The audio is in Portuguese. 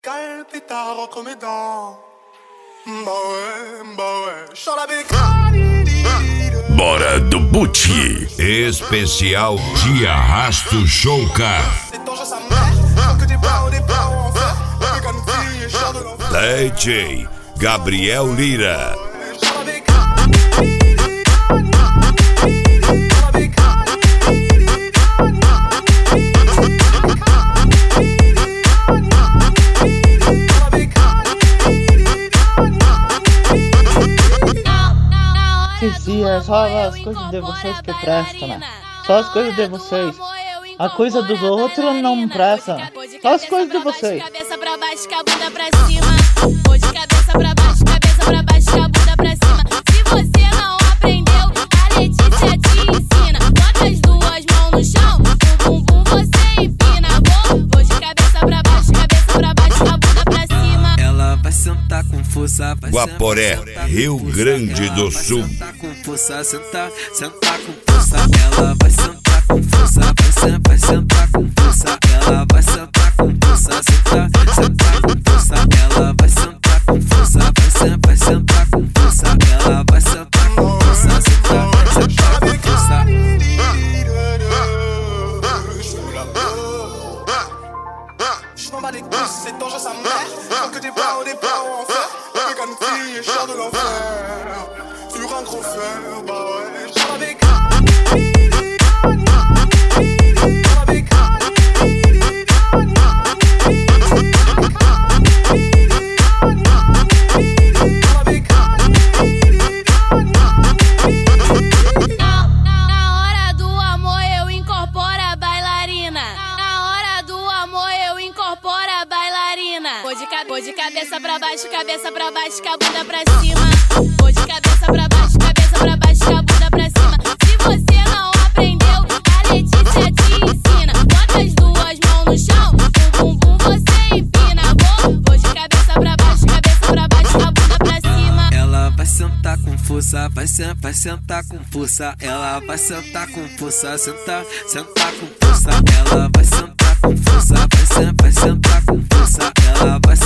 Calpita entre mes dents. Bah ouais, je sors la bécane. Bora do Buti, especial de Arrasto Showcar. DJ Gabriel Lira. É só as coisas de vocês que prestam, né? Só as coisas de vocês. A coisa dos outros não presta. Só as coisas de vocês. Cabeça pra baixo, com a bunda pra cima. Vou de cabeça pra baixo, com a bunda pra cima. Se você não aprendeu, a Letícia te ensina. Bota as duas mãos no chão, o bumbum você empina. Vou de cabeça pra baixo, com a bunda pra cima. Ela vai sentar com força, vai Guaporé, Rio Grande do Sul. sentar com força, sentar com força. Ela vai sentar com força, vai sentar com força. Ela vai sentar com força, sentar com força. Ela vai sentar com força, vai sentar com força. Ela vai sentar com força, sentar com força. Je m'en bats les couilles, c'est dangereux sa mère. Faut que des plans en fer. Mais comme si je sors de l'enfer. Sur un gros fer, bah ouais, je sors la bécane. Vou de cabeça pra baixo, com a bunda pra cima. Vou de cabeça pra baixo, com a bunda pra cima. Se você não aprendeu, a Letícia te ensina. Bota as duas mãos no chão, o bumbum você empina. Vou de cabeça pra baixo, com a bunda pra cima. Ela vai sentar com força, vai sentar com força. Ela vai sentar com força, sentar com força. Ela vai sentar com força, vai sentar com força. Ela vai